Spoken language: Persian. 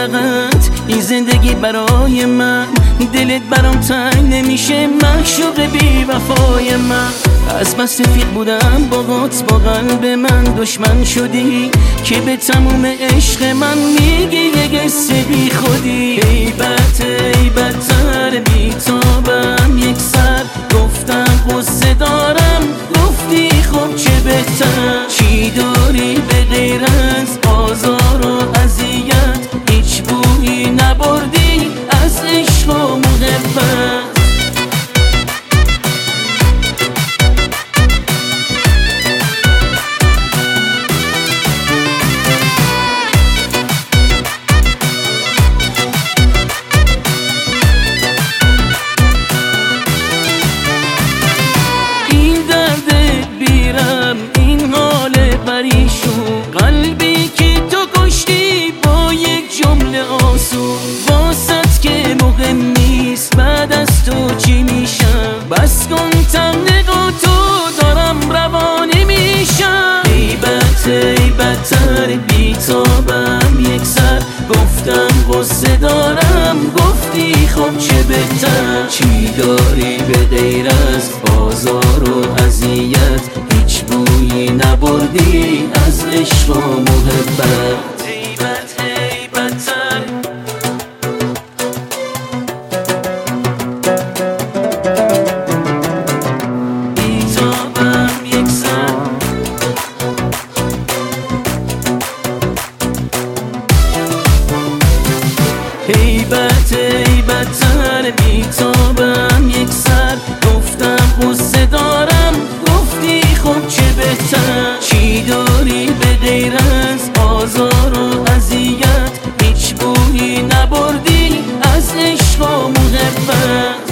فقط این زندگی برای من، دلت برام تنگ نمیشه معشوق بی وفای من. از بس سفید بودم باهات با قلب من دشمن شدی، که به تموم عشق من میگی یه قصه بی خودی. ای بدتر بی تابم یک سر، گفتم قصه دارم گفتی خب چه بهتر. چی داری به غیر از آزار و اذیت، هیچ بویی نبردی از عشق و محبت. قلبی که تو کشتی با یک جمله آسون، واسط که مهم نیست بعد از تو چی میشم. بس کن نگاه تو دارم روانه میشم. ای بدتر بی تابم یک سر، گفتم قصه دارم گفتی خب چه بهتر. چی داری به غیر از آزار و اذیت، هیچ بویی نبردی از عشق و محبت. ای بدتر بی تابم یک سر. ای بدتر بی تابم یک سر، گفتم قصه دارم گفتی خب چه بهتر. چی داری به غیر از آزار و اذیت، هیچ بویی نبردی از عشق و محبت.